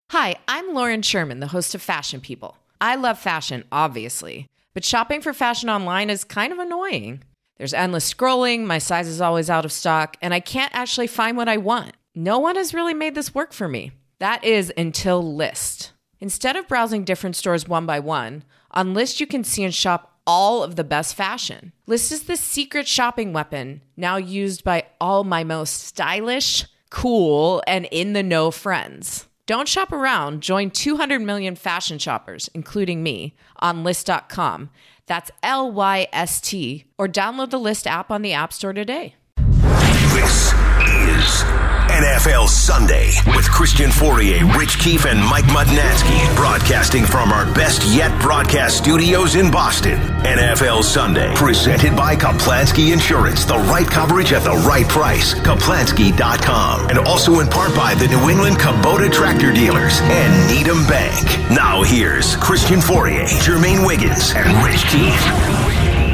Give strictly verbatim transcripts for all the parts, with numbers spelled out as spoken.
Hi, I'm Lauren Sherman, the host of Fashion People. I love fashion, obviously, but shopping for fashion online is kind of annoying. There's endless scrolling, my size is always out of stock, and I can't actually find what I want. No one has really made this work for me. That is until Lyst. Instead of browsing different stores one by one, on Lyst you can see and shop all of the best fashion. Lyst is the secret shopping weapon, now used by all my most stylish, cool, and in-the-know friends. Don't shop around. Join two hundred million fashion shoppers, including me, on Lyst dot com. That's L Y S T. Or download the Lyst app on the App Store today. This is N F L Sunday with Christian Fourier, Rich Keefe, and Mike Mudnansky, broadcasting from our best yet broadcast studios in Boston. N F L Sunday, presented by Kaplansky Insurance. The right coverage at the right price. Kaplansky dot com. And also in part by the New England Kubota Tractor Dealers and Needham Bank. Now here's Christian Fourier, Jermaine Wiggins, and Rich Keefe.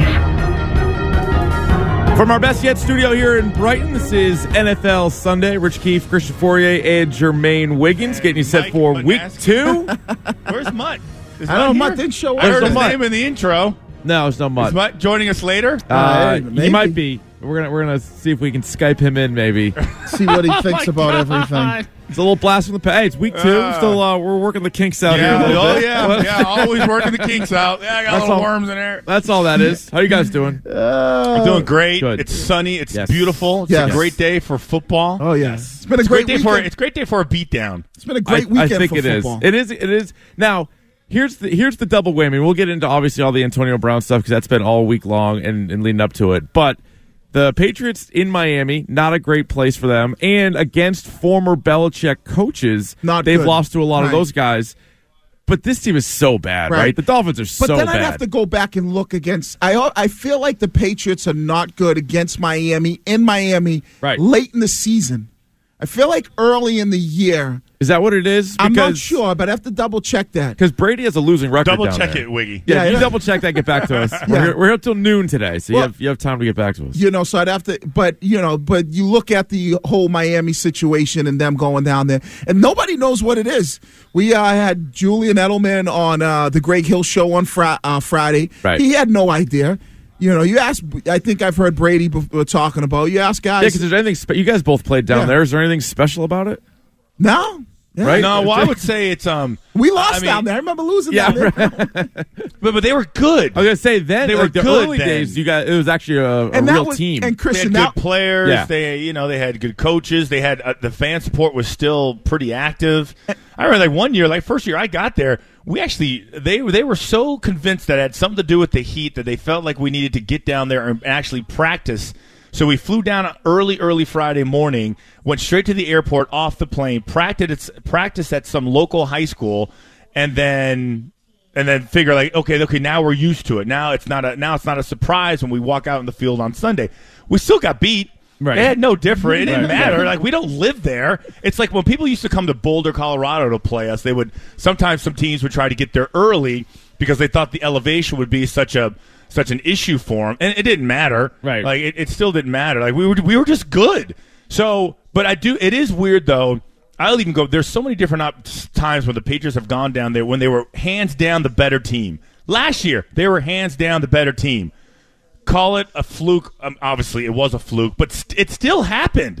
From our best yet studio here in Brighton, this is N F L Sunday. Rich Keefe, Christian Fourier, and Jermaine Wiggins getting you set Mike for Mudnansky. week two. Where's Mutt? Is I don't know. here? Mutt didn't show up. I heard There's his no Mutt. name in the intro. No, it's no Is Mutt. Mutt joining us later? Uh, Hey, he maybe. might be. We're gonna we're gonna see if we can Skype him in. Maybe See what he Oh thinks my about God. everything. it's a little blast from the past. Hey, it's week two. Uh, Still, uh, we're working the kinks out Yeah, here. A little oh bit. yeah, yeah. Always working the kinks out. Yeah, I got That's little all- worms in there. That's all that is. How you guys doing? I'm doing great. Good. It's sunny. It's Yes. beautiful. It's Yes. a great day for football. Oh yes, it's been a It's a great, great day for weekend. it's a great day for a beatdown. It's been a great I, weekend I think for it is. football. It is. It is. Now, here's the here's the double whammy. We'll get into obviously all the Antonio Brown stuff because that's been all week long and, and leading up to it. But the Patriots in Miami, not a great place for them, and against former Belichick coaches, Not they've good. lost to a lot of Right. those guys. But this team is so bad, right? Right. The Dolphins are But so then bad. I'd have to go back and look against. I I feel like the Patriots are not good against Miami in Miami Right. late in the season. I feel like early in the year. Is that what it is? I'm not Because- sure, but I have to double check that. Because Brady has a losing record. Double down check there. it, Wiggy. Yeah, Yeah, you yeah. double check that. Get back to us. We're, Yeah. here, we're here till noon today, so you Well- have you have time to get back to us. You know, so I'd have to, but you know, but you look at the whole Miami situation and them going down there, and nobody knows what it is. We uh, had Julian Edelman on uh, the Greg Hill show on fri- uh, Friday. Right. He had no idea. You know, you asked. I think I've heard Brady before talking about. You ask Yeah, guys. because there's anything. Spe- you guys both played down Yeah. there. Is there anything special about it? no, Yeah. Right? No, well, I would say it's um. We lost I mean, down there. I remember losing Yeah, down there. but but they were good. I was gonna say then, They were like the good early then. days, you got it was actually a, a And that real was- team. and They Christian, had that, good players. Yeah. They, you know, they had good coaches. They had uh, the fan support was still pretty active. I remember like one year, like first year I got there, we actually they they were so convinced that it had something to do with the heat that they felt like we needed to get down there and actually practice. So we flew down early, early Friday morning, went straight to the airport, off the plane, practiced practiced at some local high school, and then. And then figure like, okay, okay, now we're used to it. Now it's not a now it's not a surprise when we walk out in the field on Sunday. We still got beat. Right. It had no different. It didn't Right. matter. Like we don't live there. It's like when people used to come to Boulder, Colorado to play us. They would sometimes some teams would try to get there early because they thought the elevation would be such a such an issue for them, and it didn't matter. Right. Like it, it still didn't matter. Like we were we were just good. So, but I do. It is weird though. I'll even go. There's so many different op- times when the Patriots have gone down there when they were hands down the better team. Last year, they were hands down the better team. Call it a fluke. Um, obviously, it was a fluke, but st- it still happened.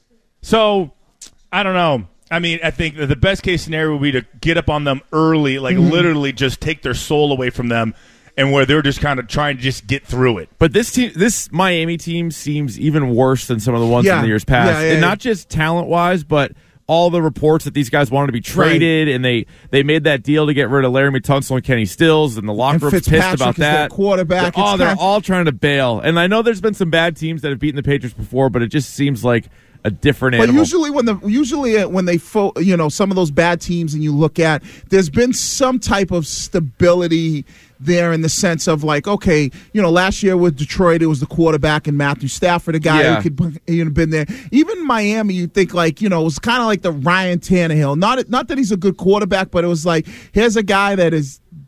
So, I don't know. I mean, I think that the best case scenario would be to get up on them early, like Mm-hmm. literally just take their soul away from them, and where they're just kind of trying to just get through it. But this team, this Miami team, seems even worse than some of the ones Yeah. in the years past, Yeah, yeah, and yeah. not just talent wise, but all the reports that these guys wanted to be traded, and they they made that deal to get rid of Laramie Tunsil and Kenny Stills, and the locker And room's pissed Fitzpatrick about is their that. quarterback. They're, oh, It's they're kind- all trying to bail, and I know there's been some bad teams that have beaten the Patriots before, but it just seems like a different But animal. usually when the usually uh, when they fo- you know some of those bad teams and you look at, there's been some type of stability there in the sense of like, okay, you know, last year with Detroit it was the quarterback and Matthew Stafford, a guy Yeah. who could you know been there. Even Miami, you think like you know it was kind of like the Ryan Tannehill. Not not that he's a good quarterback, but it was like here's a guy that is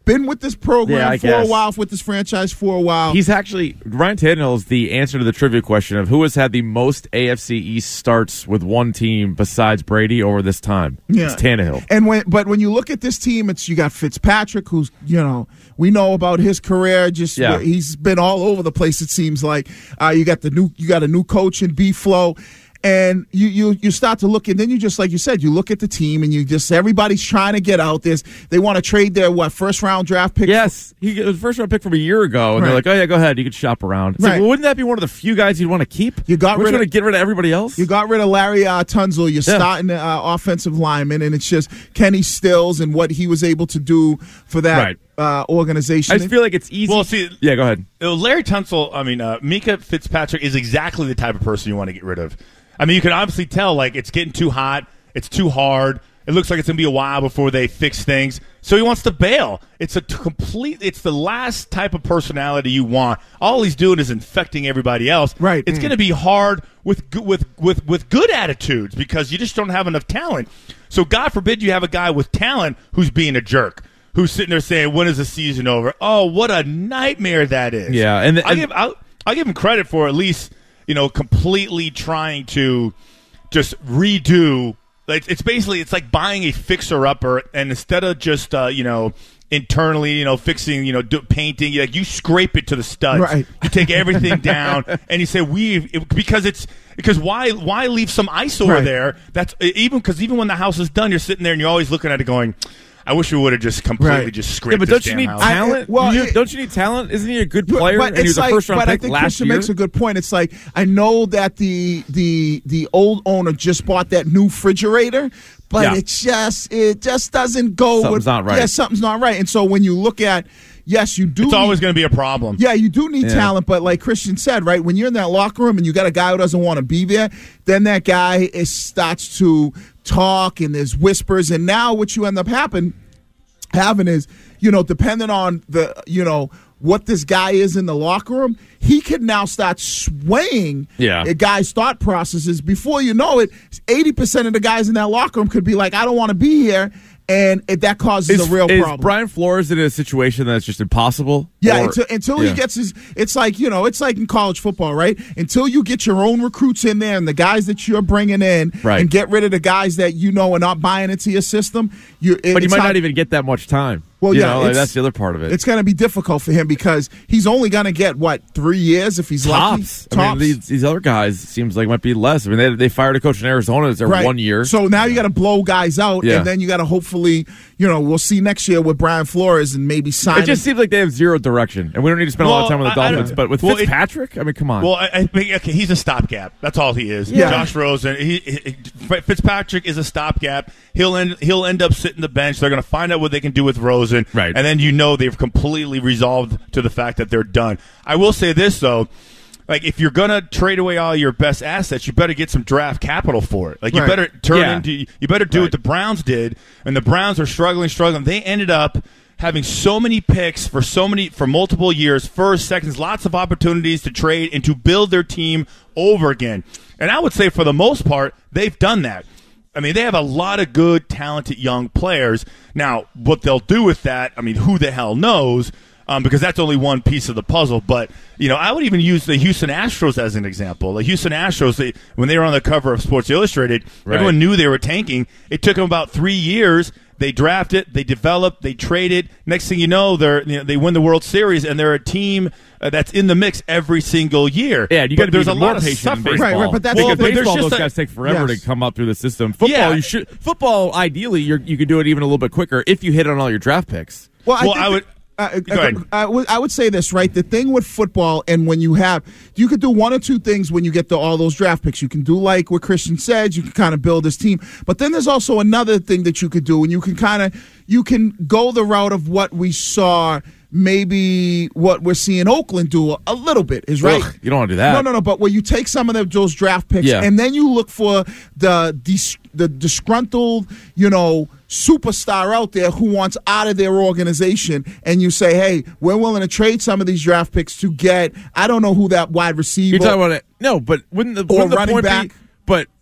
been with this program Yeah, I for guess. a while, with this franchise for a while. He's actually Ryan Tannehill is the answer to the trivia question of who has had the most A F C East starts with one team besides Brady over this time. Yeah. It's Tannehill. And when, but when you look at this team, it's you got Fitzpatrick, who's you know we know about his career. Just Yeah. he's been all over the place. It seems like uh, you got the new you got a new coach in B Flow. And you, you you start to look, and then you just, like you said, you look at the team, and you just, everybody's trying to get out this. They want to trade their, what, first-round draft pick? Yes, he it was first round pick from a year ago, and Right. they're like, "Oh yeah, go ahead, you can shop around." It's like, Right. well, wouldn't that be one of the few guys you'd want to keep? You got We're rid trying of- to get rid of everybody else. You got rid of Larry uh, Tunzel. You're Yeah. starting uh, offensive lineman, and it's just Kenny Stills and what he was able to do for that Right. uh, organization. I just feel like it's easy. Well, see, yeah, go ahead. Uh, Larry Tunsil, I mean, uh, Mika Fitzpatrick is exactly the type of person you want to get rid of. I mean, you can obviously tell, like, it's getting too hot. It's too hard. It looks like it's going to be a while before they fix things. So he wants to bail. It's a t- complete, it's the last type of personality you want. All he's doing is infecting everybody else. Right. It's Mm. going to be hard with, go- with, with, with good attitudes because you just don't have enough talent. So God forbid you have a guy with talent who's being a jerk. Who's sitting there saying, when is the season over? Oh, what a nightmare that is. Yeah, and, and I give I'll, I'll give him credit for at least, you know, completely trying to just redo. Like, it's basically, it's like buying a fixer-upper, and instead of just, uh, you know, internally, you know, fixing, you know, do, painting, you, like, you scrape it to the studs. Right. You take everything down, and you say, we, it, because it's, because why, why leave some ice over Right. there? That's, even, because even when the house is done, you're sitting there and you're always looking at it going, I wish we would have just completely Right. just Yeah, scraped but this don't you damn need house. talent? I- well, You- it- don't you need talent? Isn't he a good player? But and he it's was a like, first round but I pick think last Christian year. makes a good point. It's like, I know that the the the old owner just bought that new refrigerator, but Yeah. it just it just doesn't go. Something's with, not right. Yeah, something's not right. And so when you look at, yes, you do. It's always need- going to be a problem. Yeah, you do need Yeah. talent, but like Christian said, right, when you're in that locker room and you got a guy who doesn't want to be there, then that guy is, starts to talk and there's whispers, and now what you end up happen, having is, you know, depending on the, you know, what this guy is in the locker room, he can now start swaying Yeah. a guy's thought processes. Before you know it, eighty percent of the guys in that locker room could be like, I don't want to be here. And it, that causes Is, a real is problem. Brian Flores in a situation that's just impossible? Yeah, Or- until, until yeah. he gets his, it's like, you know, it's like in college football, right? Until you get your own recruits in there and the guys that you're bringing in, Right. and get rid of the guys that you know are not buying into your system. You, it, But you it's might not, not even get that much time. Well, You yeah, know, like, it's- that's the other part of it. It's going to be difficult for him because he's only going to get what three years if he's Tops. lucky. I mean, these, these other guys seems like might be less. I mean, they, they fired a coach in Arizona that's there Right. one year. So now you got to blow guys out, Yeah. and then you got to hopefully, you know, we'll see next year with Brian Flores and maybe sign. It just seems like they have zero direction, and we don't need to spend a lot of Well, time with the I- I Dolphins. don't- But with well, it- Fitzpatrick, I mean, come on. Well, I, I think okay, he's a stopgap. That's all he is. Yeah. Josh Rosen. He, he, Fitzpatrick is a stopgap. He'll end. He'll end up sitting the bench. They're going to find out what they can do with Rosen, Right. And then you know they've completely resolved to the fact that they're done. I will say this though. Like, if you're gonna trade away all your best assets, you better get some draft capital for it. Like, you Right. better turn Yeah. into, you better do Right. what the Browns did, and the Browns are struggling, struggling. They ended up having so many picks for so many for multiple years, first, seconds, lots of opportunities to trade and to build their team over again. And I would say, for the most part, they've done that. I mean, they have a lot of good, talented young players. Now, what they'll do with that, I mean, who the hell knows? Um, because that's only one piece of the puzzle. But, you know, I would even use the Houston Astros as an example. The Houston Astros, they, when they were on the cover of Sports Illustrated, Right. everyone knew they were tanking. It took them about three years. They drafted, they developed, they traded. Next thing you know, they're you know, they win the World Series, and they're a team uh, that's in the mix every single year. yeah, you But got to be there's even a more lot of patient in suffering. baseball. Right, right, but that's Well, the but thing. There's baseball, just those a- guys take forever Yes. to come up through the system. Football, Yeah. you should. Football, ideally, you're, you could do it even a little bit quicker if you hit on all your draft picks. Well, I, Well, think I would- that- Uh, Go ahead. I, would, I would say this, right? The thing with football, and when you have, you could do one or two things when you get to all those draft picks. You can do like what Christian said, you can kind of build this team. But then there's also another thing that you could do, and you can kind of, you can go the route of what we saw, maybe what we're seeing Oakland do a little bit, is right. Ugh, you don't want to do that. No, no, no. But where you take some of the, those draft picks, Yeah. and then you look for the dis, the disgruntled, you know, superstar out there who wants out of their organization, and you say, "Hey, we're willing to trade some of these draft picks to get." I don't know who that wide receiver. You're talking about it. No, but wouldn't the, Or wouldn't the running point back. be? But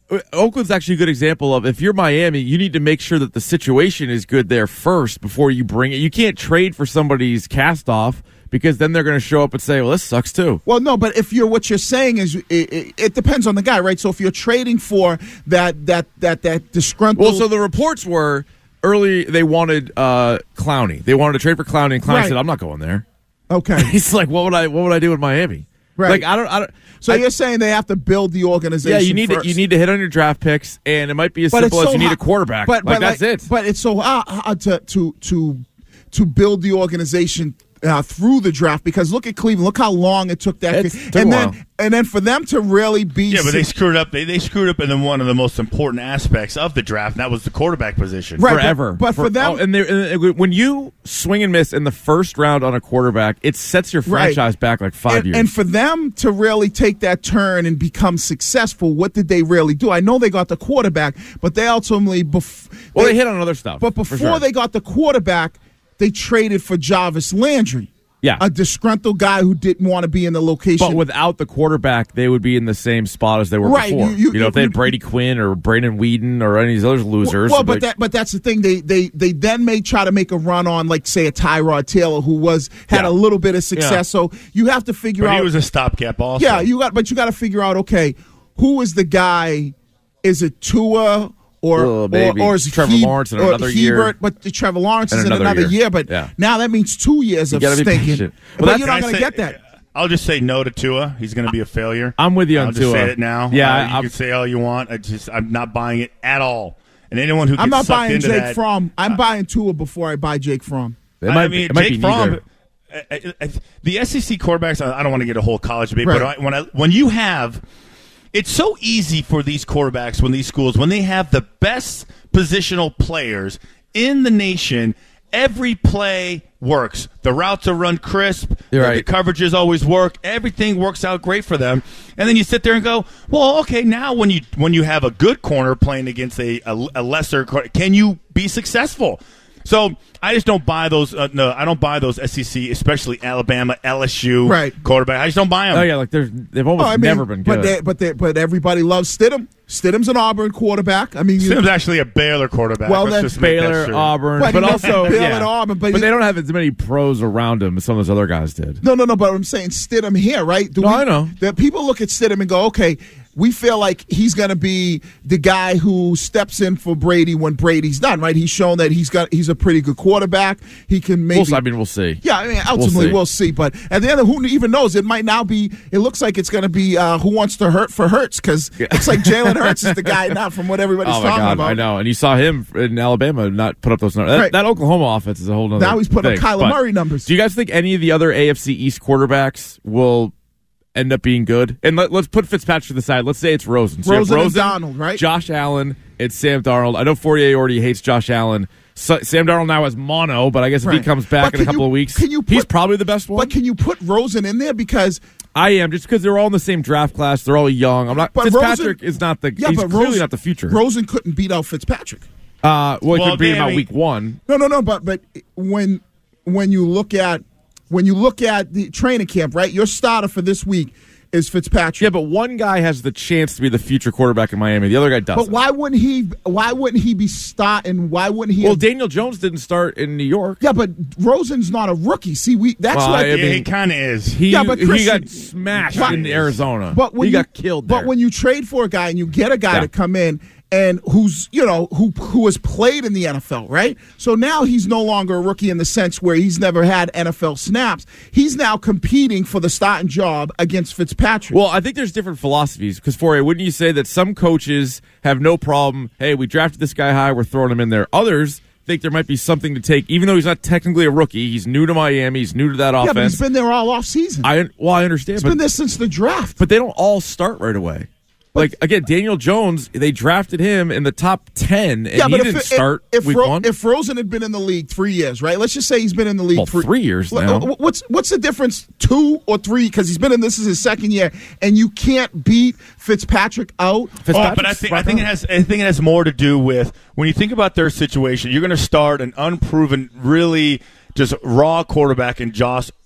Oakland's actually a good example of if you're Miami, you need to make sure that the situation is good there first before you bring it. You can't trade for somebody's cast off because then they're going to show up and say, well, this sucks too. Well, no, but if you're what you're saying is it, it, it depends on the guy, right? So if you're trading for that that that that disgruntled. Well, so the reports were early they wanted uh, Clowney. They wanted to trade for Clowney, and Clowney Right. said, I'm not going there. Okay. He's like, what would I what would I do with Miami? Right. Like I don't I don't So I, you're saying they have to build the organization. Yeah, you need first. to you need to hit on your draft picks, and it might be as But simple it's as so you need hard- a quarterback. But, like but that's like, it. But it's so hard, hard to to to to build the organization uh, through the draft because look at Cleveland. Look how long it took that, It's- kid. took a and while. then and then for them to really be Yeah, but they su- screwed up. They they screwed up in the, one of the most important aspects of the draft, and that was the quarterback position. Right. but- Forever, but for them- oh, and, they're- and when you swing and miss in the first round on a quarterback, it sets your Right. franchise back like five and, years. and for them to really take that turn and become successful, what did they really do? I know they got the quarterback, but they ultimately bef- well, they hit on other stuff. But for before sure. they got the quarterback, they traded for Jarvis Landry. Yeah. A disgruntled guy who didn't want to be in the location. But without the quarterback, they would be in the same spot as they were Right, before. you- You, you- know, if they had you- Brady Quinn or Brandon Whedon or any of these other losers. Well, but like- that but that's the thing. They they they then may try to make a run on, like, say, a Tyrod Taylor who was had Yeah. a little bit of success. Yeah. So you have to figure But out. he was a stopgap also. yeah, you got, but you got to figure out. Okay, who is the guy? Is it Tua? Or, Oh, or, maybe. or is Trevor he, Lawrence in or another year. Hebert, but the Trevor Lawrence In is in another another year. year. But Yeah. now that means two years You of gotta be stinking. patient. Well, but that's- you're Can not I going to say- get that. I'll just say no to Tua. He's going to be a failure. I'm with you on I'll just Tua. say it now. Yeah, Uh, I- you I'm- can say all you want. I just I'm not buying it at all. And anyone who gets I'm not sucked buying into Jake that, Fromm. I'm buying Tua before I buy Jake Fromm. It might, I mean, it might Jake be Fromm. neither. I- I- I- The S E C quarterbacks. I I don't want to get a whole college debate, Right. but I, when I, when you have, it's so easy for these quarterbacks when these schools when they have the best positional players in the nation. Every play works. The routes are run crisp. You're the, right. the coverages always work. Everything works out great for them. And then you sit there and go, well, okay, now when you when you have a good corner playing against a, a, a lesser corner, can you be successful? So I just don't buy those. Uh, no, I don't buy those S E C, especially Alabama, L S U Right. quarterback. I just don't buy them. Oh yeah, like there's they've almost Oh, I mean, never been good. But they, but they, but everybody loves Stidham. Stidham's an Auburn quarterback. I mean, you, Stidham's actually a Baylor quarterback. Well, Let's that's just make that Baylor, sure. Auburn, But but, he also Baylor yeah. and Auburn, but but he- they don't have as many pros around them as some of those other guys did. no, no, no. But I'm saying Stidham here, right? Do No, we, I know. that people look at Stidham and go, okay, we feel like he's going to be the guy who steps in for Brady when Brady's done, right? He's shown that he's got he's a pretty good quarterback. He can maybe. We'll, I mean, we'll see. Yeah, I mean, ultimately see. we'll see. But at the end, of who even knows? It might now be. It looks like it's going to be uh, who wants to hurt for Hurts because Yeah. it's like Jalen Hurts is the guy now from what everybody's Oh my talking god, about. I know. And you saw him in Alabama not put up those numbers. That, Right. that Oklahoma offense is a whole nother Now he's putting up thing. Kyler But Murray numbers. Do you guys think any of the other A F C East quarterbacks will end up being good? And let, let's put Fitzpatrick to the side. Let's say it's Rosen. So you have Rosen and Rosen, Donald, right? Josh Allen, it's Sam Darnold. I know Fourier already hates Josh Allen. So, Sam Darnold now has mono, but I guess if Right. he comes back But in a can couple you- of weeks, can you he's put- probably the best one. But can you put Rosen in there because? I am, just because they're all in the same draft class. They're all young. I'm not. But Fitzpatrick Rosen- is not the. Yeah, he's but clearly Rosen, not the future. Rosen couldn't beat out Fitzpatrick. uh, well, he Well, could beat him they- I out mean- week one. No, no, no. But but when when you look at when you look at the training camp, right? Your starter for this week is Fitzpatrick. Yeah, but one guy has the chance to be the future quarterback in Miami. The other guy doesn't. But why wouldn't he? Why wouldn't he be starting? Why wouldn't he? Well, have- Daniel Jones didn't start in New York. yeah, but Rosen's not a rookie. See, we that's Well, what. I Yeah, mean- he kind of is. He, Yeah, but he Christian- got smashed But- in Arizona. But when he you, got killed there. But when you trade for a guy and you get a guy Yeah. to come in and who's you know who who has played in the N F L, right? So now he's no longer a rookie in the sense where he's never had N F L snaps. He's now competing for the starting job against Fitzpatrick. Well, I think there's different philosophies because, Fourier, wouldn't you say that some coaches have no problem, hey, we drafted this guy high, we're throwing him in there. Others think there might be something to take, even though he's not technically a rookie, he's new to Miami, he's new to that yeah, offense. but he's been there all off season. I, well, I understand, He's but, been there since the draft. but they don't all start right away. Like, again, Daniel Jones, they drafted him in the top ten, and yeah, he but didn't if, start if, if, week Ro- one. if Rosen had been in the league three years, right? Let's just say he's been in the league Well, three, three years Wh- now. wh- What's what's the difference, two or three? Because he's been in this is his second year, and you can't beat Fitzpatrick out. Oh, Fitzpatrick's but I think I right think it on. has I think it has more to do with when you think about their situation. You're going to start an unproven, really just raw quarterback in Josh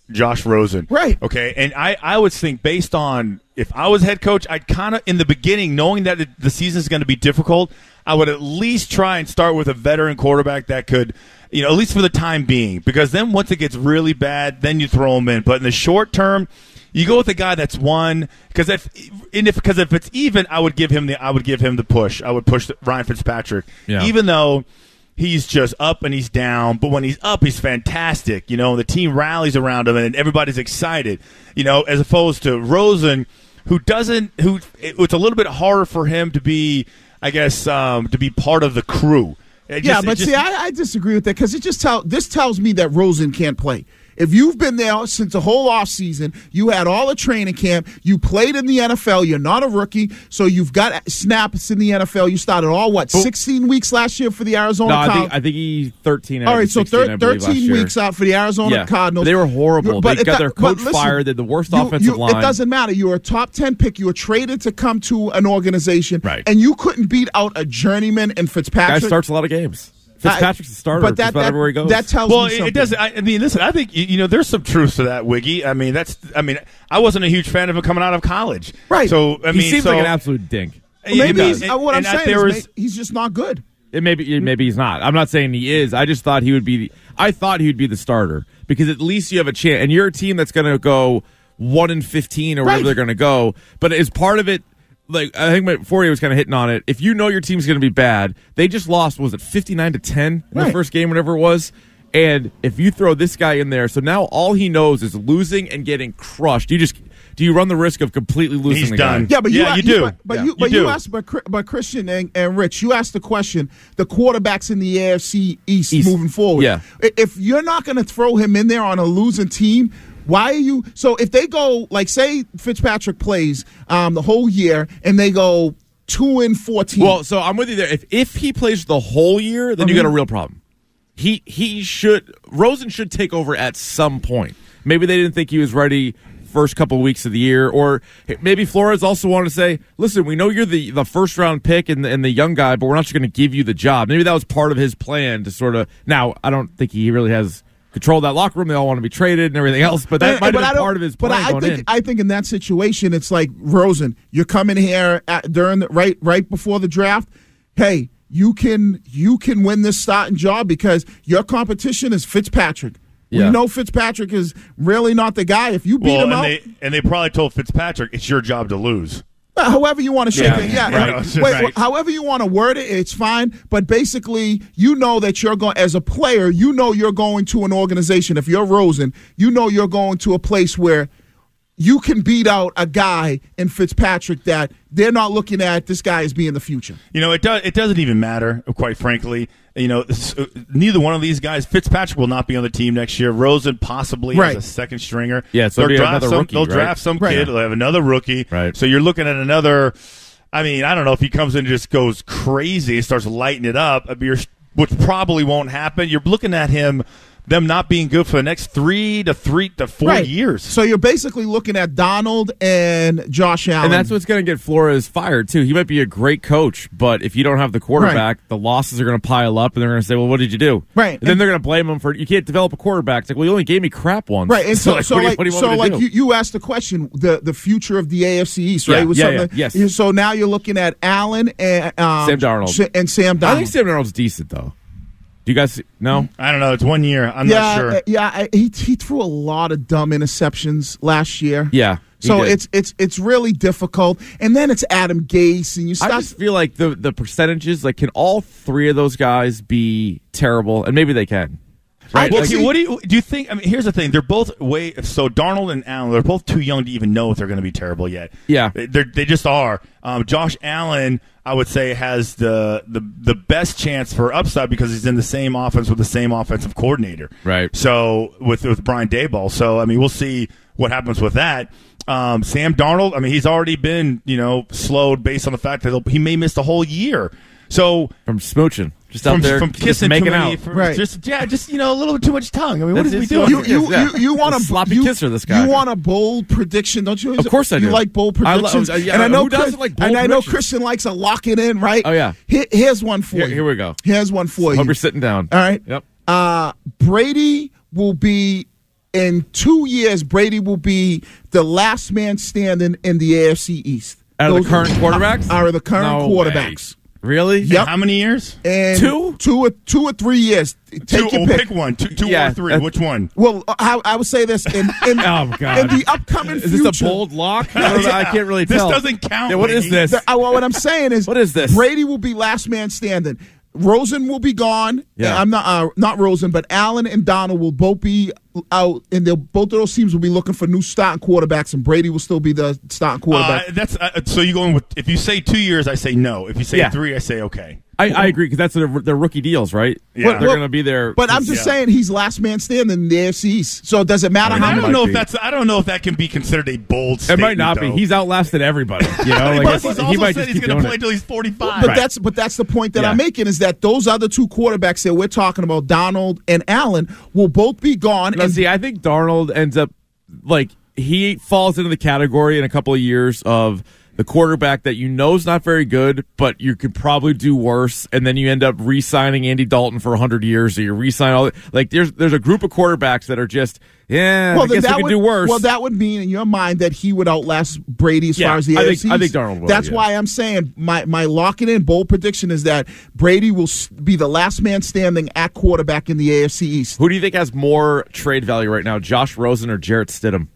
Josh Rosen. Right. Okay. And I, I would think based on if I was head coach, I'd kind of in the beginning, knowing that it, the season is going to be difficult, I would at least try and start with a veteran quarterback that could, you know, at least for the time being, because then once it gets really bad, then you throw him in. But in the short term, you go with a guy that's won, because if and if because if it's even, I would give him the I would give him the push. I would push Ryan Fitzpatrick, yeah. even though he's just up and he's down. But when he's up, he's fantastic. You know, the team rallies around him and everybody's excited. You know, as opposed to Rosen, who doesn't, who it's a little bit harder for him to be, I guess, um, to be part of the crew. It yeah, just, but just, see, I, I disagree with that because it just tell this tells me that Rosen can't play. If you've been there since the whole offseason, you had all the training camp, you played in the N F L, you're not a rookie, so you've got snaps in the N F L. You started all, what, sixteen weeks last year for the Arizona no, Cardinals? I think, I think he thirteen out All right, of so sixteen, thir- I believe, thirteen last weeks year. out for the Arizona yeah. Cardinals. They were horrible. But they it- got their but coach listen, fired. They had the worst you- offensive you- line. It doesn't matter. You were a top ten pick. You were traded to come to an organization, Right. and you couldn't beat out a journeyman in Guy Fitzpatrick. starts a lot of games. Fitzpatrick's the starter but that, just about that, everywhere he goes. that tells Well, me it, something. it doesn't. I, I mean, listen. I think you, you know there's some truth to that, Wiggy. I mean, that's. I mean, I wasn't a huge fan of him coming out of college. Right. So I he mean, seems so, like an absolute dink. Well, maybe Yeah, he's, and- uh, what I'm and I- saying there is was- may- he's just not good. It maybe maybe he's not. I'm not saying he is. I just thought he would be. The, I thought he would be the starter because at least you have a chance. And you're a team that's going to go one and fifteen or whatever Right. they're going to go. But as part of it, like I think my Fourier was kind of hitting on it. If you know your team's going to be bad, they just lost. Was it fifty-nine to ten in Right. the first game, whatever it was? And if you throw this guy in there, so now all he knows is losing and getting crushed. You just do you run the risk of completely losing He's the done. guy? Yeah, but you, Yeah, a- you do. But, but Yeah. you, You but you do. asked, but, Chri- but Christian and, and Rich, you asked the question: the quarterbacks in the A F C East, East. moving forward. Yeah. I- If you're not going to throw him in there on a losing team, why are you? So if they go, like, say Fitzpatrick plays um, the whole year and they go two and fourteen. Well, so I'm with you there. If if he plays the whole year, then you Mhm. got a real problem. He he should Rosen should take over at some point. Maybe they didn't think he was ready first couple weeks of the year, or maybe Flores also wanted to say, "Listen, we know you're the, the first round pick and the, and the young guy, but we're not just going to give you the job." Maybe that was part of his plan to sort of. Now, I don't think he really has control of that locker room. They all want to be traded and everything else, but that And- might but have I been don't- part of his But plan I going think in. I think in that situation, it's like Rosen. You're coming here at, during the, right right before the draft. Hey, you can you can win this starting job because your competition is Fitzpatrick. Yeah. We know Fitzpatrick is really not the guy. If you beat well, him and out, they and they probably told Fitzpatrick it's your job to lose. Uh, however you want to shape Yeah, it, yeah. right, like, right. wait, however you want to word it, it's fine. But basically, you know that you're going as a player. You know you're going to an organization. If you're Rosen, you know you're going to a place where you can beat out a guy in Fitzpatrick that they're not looking at this guy as being the future. You know, it does. It doesn't even matter, quite frankly. You know, this, uh, neither one of these guys. Fitzpatrick will not be on the team next year. Rosen possibly Right. as a second stringer. Yeah, so they'll it'll be draft another some. rookie, they'll right? draft some Right. kid. They'll have another rookie. Right. So you're looking at another. I mean, I don't know if he comes in and just goes crazy and starts lighting it up. I mean, you're, which probably won't happen. You're looking at him. Them not being good for the next three to three to four Right. years. So you're basically looking at Donald and Josh Allen. And that's what's going to get Flores fired, too. He might be a great coach, but if you don't have the quarterback, the losses are going to pile up, and they're going to say, well, what did you do? Right. And then And- they're going to blame him for, you can't develop a quarterback. It's like, well, you only gave me crap once. Right, and so, like, so what do you- like, what do you want so me to like do? you, you asked the question, the the future of the A F C East, right? Yeah, Was yeah, yeah, something- yes. So now you're looking at Allen and um, Sam Darnold. Sa- and Sam Darnold. I think Sam Darnold's decent, though. Do you guys no? I don't know. It's one year. I'm yeah, not sure. uh, yeah. I- He he threw a lot of dumb interceptions last year. Yeah. he So did. it's it's it's really difficult, and then it's Adam Gase, and you I start. just feel like the the percentages, like, can all three of those guys be terrible? And maybe they can. Right? Well, Like, okay, what do you do? You think? I mean, here's the thing: they're both way. So Darnold and Allen, they're both too young to even know if they're going to be terrible yet. Yeah. they they just are. Um, Josh Allen, I would say, has the, the the best chance for upside because he's in the same offense with the same offensive coordinator. Right. So with with Brian Daboll. So I mean, we'll see what happens with that. Um, Sam Darnold, I mean, he's already been you know slowed based on the fact that he'll- he may miss the whole year. So from smooching. Just out from, there from just kissing making too many, out. from Right. Just yeah, just you know a little bit too much tongue. I mean, what That's is we just doing? what You you, Yeah. you you want A a sloppy you, kisser, this guy. You want a bold prediction, don't you? Of course I You do. like bold I lo- predictions, uh, yeah, and I know who doesn't Chris- like bold and I know predictions? Christian likes to lock it in, right? Oh, yeah. Here, here's one for Here- you. here we go. Here's one for Hope you. you're sitting down. All right. Yep. Uh, Brady will be in two years, Brady will be the last man standing in the A F C East. Out of Those the current quarterbacks? Are the current No quarterbacks. way. Really? Yep. How many years? And Two? Two or, two or three years. Take Two. your Oh, pick. pick one. Two, two Yeah, or three. that's- Which one? Well, I, I would say this. In, in, Oh, God. in the upcoming Is future. this a bold lock? I, don't know, I can't really This tell. doesn't count, Yeah, what is Wiggy. this? The- uh, well, what I'm saying is, What is this? Brady will be last man standing. Rosen will be gone. Yeah. I'm not uh, not Rosen, but Allen and Donald will both be out, and they'll both of those teams will be looking for new starting quarterbacks, and Brady will still be the starting quarterback. Uh, that's uh, so you going with? If you say two years, I say no. If you say Yeah. three, I say okay. I, I agree because that's their, their rookie deals, right? Yeah. They're Well, going to be there. but I'm just Yeah. saying he's last man standing in the A F C East. So does it matter I mean, how I It don't might know be. if that's. I don't know if that can be considered a bold It statement. might not be. though. He's outlasted everybody. You know, like Plus, that's- he's he also might said just he's keep going to doing play it. until he's forty-five. But Right. that's but that's the point that Yeah. I'm making is that those other two quarterbacks that we're talking about, Donald and Allen, will both be gone. Now, and see, I think Darnold ends up like he falls into the category in a couple of years of the quarterback that you know is not very good, but you could probably do worse, and then you end up re-signing Andy Dalton for a hundred years, or you re-sign all like there's there's a group of quarterbacks that are just yeah, I then guess we that could would, do worse. Well, that would mean in your mind that he would outlast Brady as Yeah, far as the I A F think- C. I think Darnold will, That's yeah. why I'm saying my my lock it in bold prediction is that Brady will s- be the last man standing at quarterback in the A F C East. Who do you think has more trade value right now, Josh Rosen or Jarrett Stidham?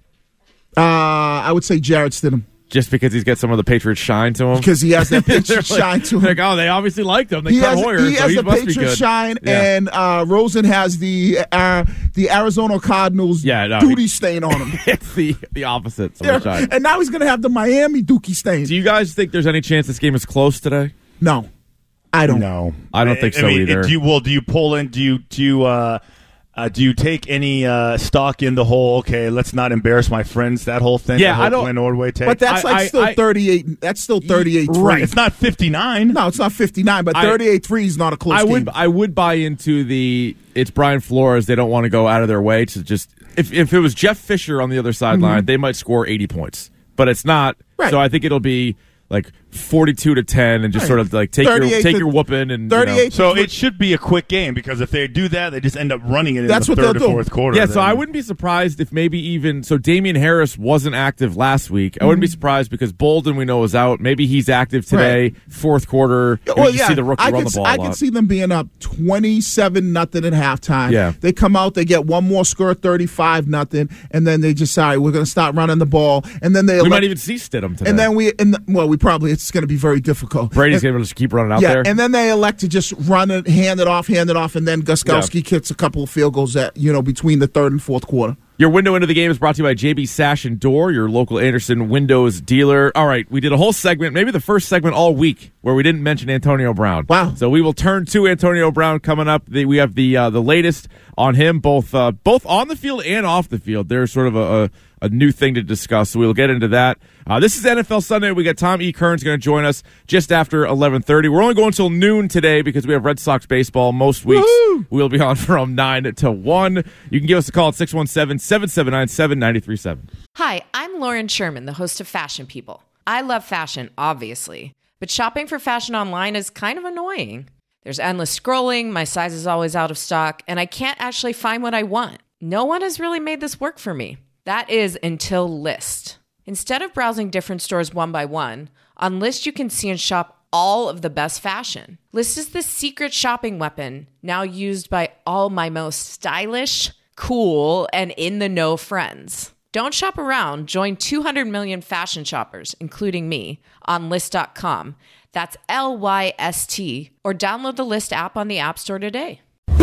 Uh, I would say Jarrett Stidham Just because he's got some of the Patriots shine to him? because he has that They're Patriot like- shine to they're him. Like, oh, they obviously liked him. They He cut has, Hoyer, he so has he the must be Patriot good. shine, Yeah. and uh, Rosen has the uh, the Arizona Cardinals Yeah, no, duty he- stain on him. It's the the opposite. of the shine. And now he's going to have the Miami dookie stain. Do you guys think there's any chance this game is close today? No, I don't. No, I don't think so mean, either. Do you, well, do you pull in? Do you do you uh, uh, do you take any uh, stock in the whole? Okay, let's not embarrass my friends. That whole thing. Yeah, the whole I don't- Glenn Ordway take. But that's I- like I- still I- thirty-eight. That's still thirty-eight. Right. it's not fifty-nine. No, it's not fifty-nine, but I- thirty-eight three is not a close I would game. I would buy into the it's Brian Flores. They don't want to go out of their way to just if if it was Jeff Fisher on the other sideline, they might score eighty points. But it's not. Right. So I think it'll be like forty-two to ten and just Right. sort of like take your thirty-eight take to- your whooping and you know. thirty-eight So it should be a quick game because if they do that, they just end up running it That's in what the third they'll or do. fourth quarter. Yeah, so then. I wouldn't be surprised if maybe even so Damian Harris wasn't active last week. I wouldn't Mm-hmm. be surprised because Bolden we know is out. Maybe he's active today, fourth quarter. You Well, just yeah, see the rookie I run can, the ball I a can lot. see them being up twenty-seven nothing at halftime. Yeah. They come out, they get one more score, thirty-five nothing, and then they just all right, we're going to start running the ball, and then they we elect- might even see Stidham today. and then we and the, well, we probably it's going to be very difficult. Brady's And- going to just keep running out yeah, there. and then they elect to just run it, hand it off, hand it off, and then Gostkowski kicks a couple of field goals at you know between the third and fourth quarter. Your window into the game is brought to you by J B Sash and Door, your local Anderson Windows dealer. All right, we did a whole segment, maybe the first segment all week, where we didn't mention Antonio Brown. Wow. So we will turn to Antonio Brown coming up. The, we have the uh, the latest on him, both uh, both on the field and off the field. There's sort of a, a, a new thing to discuss, so we'll get into that. Uh, this is N F L Sunday. We got Tom E. Kern's going to join us just after eleven thirty. We're only going until noon today because we have Red Sox baseball most weeks. Woo-hoo! We'll be on from nine to one. You can give us a call at six one seven, seven seven nine, seven nine three seven. Hi, I'm Lauren Sherman, the host of Fashion People. I love fashion, obviously, but shopping for fashion online is kind of annoying. There's endless scrolling, my size is always out of stock, and I can't actually find what I want. No one has really made this work for me. That is until List. Instead of browsing different stores one by one, on List you can see and shop all of the best fashion. List is the secret shopping weapon now used by all my most stylish, cool, and in-the-know friends. Don't shop around. Join two hundred million fashion shoppers, including me, on list dot com. That's L Y S T. Or download the List app on the App Store today.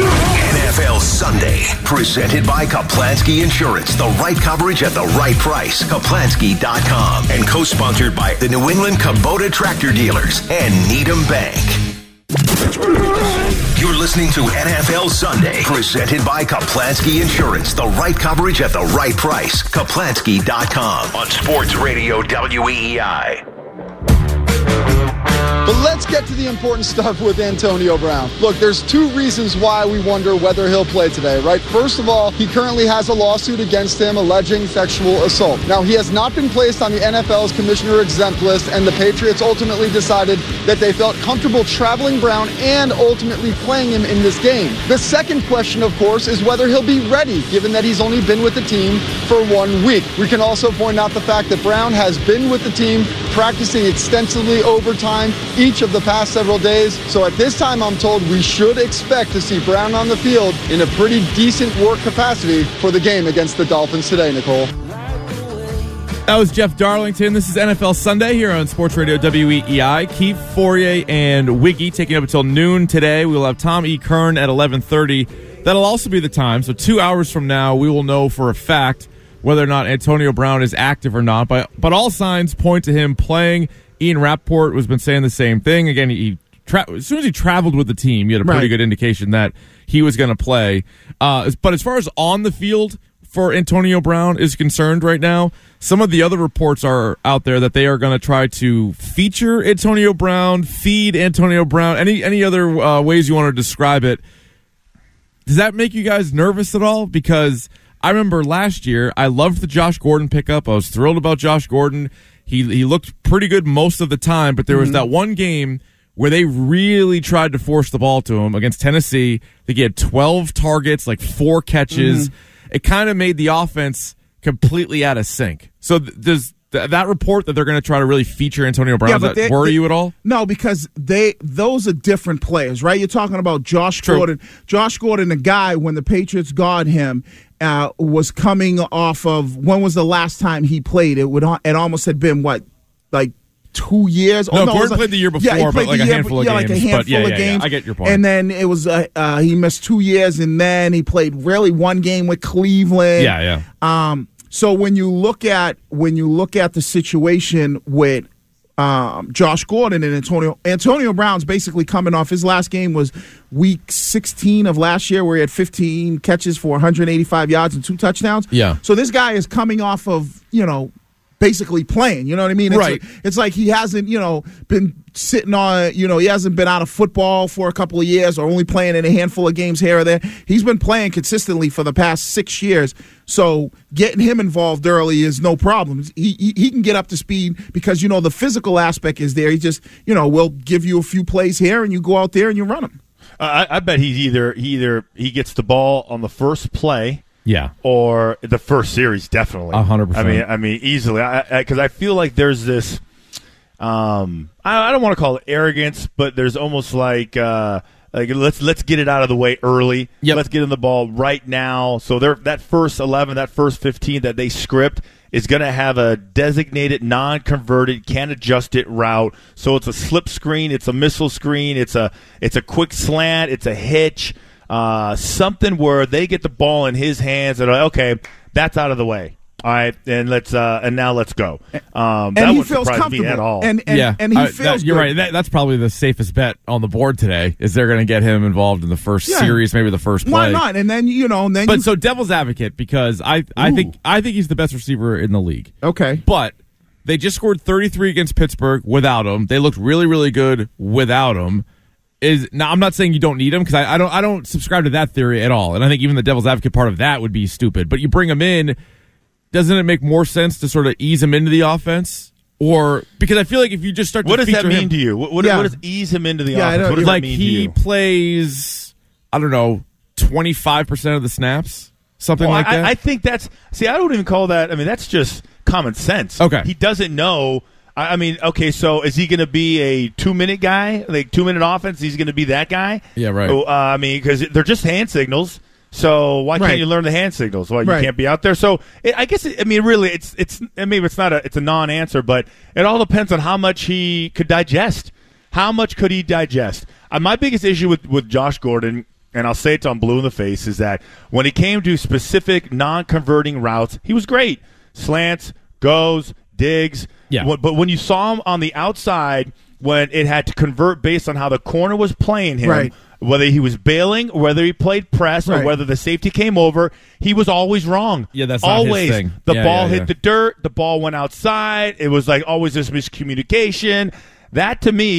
N F L Sunday, presented by Kaplansky Insurance. The right coverage at the right price. Kaplansky dot com. And co-sponsored by the New England Kubota Tractor Dealers and Needham Bank. You're listening to N F L Sunday, presented by Kaplansky Insurance. The right coverage at the right price. Kaplansky dot com. On Sports Radio W E E I. But let's get to the important stuff with Antonio Brown. Look, there's two reasons why we wonder whether he'll play today, right? First of all, he currently has a lawsuit against him alleging sexual assault. Now, he has not been placed on the N F L's commissioner exempt list, and the Patriots ultimately decided that they felt comfortable traveling Brown and ultimately playing him in this game. The second question, of course, is whether he'll be ready, given that he's only been with the team for one week. We can also point out the fact that Brown has been with the team practicing extensively over time each of the past several days. So at this time, I'm told we should expect to see Brown on the field in a pretty decent work capacity for the game against the Dolphins today, Nicole. That was Jeff Darlington. This is N F L Sunday here on Sports Radio W E E I. Keith Fourier and Wiggy taking up until noon today. We will have Tom E. Kern at eleven thirty. That'll also be the time. So two hours from now, we will know for a fact whether or not Antonio Brown is active or not. But, but all signs point to him playing. Ian Rappaport has been saying the same thing. Again, he tra- as soon as he traveled with the team, you had a pretty right. good indication that he was going to play. Uh, but as far as on the field for Antonio Brown is concerned right now, some of the other reports are out there that they are going to try to feature Antonio Brown, feed Antonio Brown, any any other uh, ways you want to describe it. Does that make you guys nervous at all? Because I remember last year, I loved the Josh Gordon pickup. I was thrilled about Josh Gordon. He he looked pretty good most of the time, but there was mm-hmm. that one game where they really tried to force the ball to him against Tennessee. They had twelve targets, like four catches. Mm-hmm. It kind of made the offense completely out of sync. So th- does th- that report that they're going to try to really feature Antonio Brown, yeah, does that they, worry they, you at all? No, because they those are different players, right? You're talking about Josh True. Gordon. Josh Gordon, the guy, when the Patriots guard him, uh, was coming off of, when was the last time he played? It would it almost had been, what, like two years? No, oh, no Gordon like, played the year before, yeah, but like a year, handful of yeah, games. Like a handful yeah, of yeah, games. Yeah, I get your point. And then it was uh, uh, he missed two years, and then he played really one game with Cleveland. Yeah, yeah. Um, so when you look at when you look at the situation with um, Josh Gordon and Antonio Antonio Brown's basically coming off, his last game was week sixteen of last year, where he had fifteen catches for one hundred eighty-five yards and two touchdowns. Yeah. So this guy is coming off of, you know, basically playing, you know what I mean? It's right. Like, it's like he hasn't, you know, been sitting on, you know, he hasn't been out of football for a couple of years or only playing in a handful of games here or there. He's been playing consistently for the past six years. So getting him involved early is no problem. He, he he can get up to speed because, you know, the physical aspect is there. He just, you know, will give you a few plays here and you go out there and you run them. Uh, I, I bet he's either he either he gets the ball on the first play. Yeah, or the first series, definitely. A hundred percent. I mean, I mean, easily. Because I, I, I feel like there's this. Um, I, I don't want to call it arrogance, but there's almost like uh, like let's let's get it out of the way early. Yep. Let's get in the ball right now. So they're that first eleven, that first fifteen that they script is going to have a designated, non-converted, can adjust it route. So it's a slip screen, it's a missile screen, it's a it's a quick slant, it's a hitch. Uh, something where they get the ball in his hands and like, okay, that's out of the way. All right, and let's uh, and now let's go. Um, and that he wouldn't feels surprise comfortable me at all. And, and, yeah, and he uh, feels. That, you're good. right. That, that's probably the safest bet on the board today. Is they're going to get him involved in the first yeah. series, maybe the first play. Why not? And then you know, and then. But you, so devil's advocate, because I I Ooh. think I think he's the best receiver in the league. Okay, but they just scored thirty-three against Pittsburgh without him. They looked really really good without him. Is now I'm not saying you don't need him because I, I don't I don't subscribe to that theory at all, and I think even the devil's advocate part of that would be stupid. But you bring him in, doesn't it make more sense to sort of ease him into the offense? Or because I feel like if you just start, what to does that mean him, to you? What, what, yeah. what does ease him into the yeah, offense? What does like that mean he to you? plays, I don't know, twenty-five percent of the snaps, something well, like I, that. I think that's see. I don't even call that. I mean, that's just common sense. Okay, he doesn't know. I mean, okay, so is he going to be a two-minute guy, like two-minute offense? He's going to be that guy? Yeah, right. Uh, I mean, because they're just hand signals. So why can't right. you learn the hand signals? Well, you right. can't be out there. So it, I guess it, I mean, really, it's it's. I mean, it's not a it's a non-answer, but it all depends on how much he could digest. How much could he digest? Uh, my biggest issue with with Josh Gordon, and I'll say it till I'm blue in the face, is that when he came to specific non-converting routes, he was great. Slants, goes, digs. Yeah. But when you saw him on the outside, when it had to convert based on how the corner was playing him, right. whether he was bailing, whether he played press, right. or whether the safety came over, he was always wrong. Yeah, that's not always. his thing. The yeah, ball yeah, hit yeah. the dirt. The ball went outside. It was like always this miscommunication. That, to me,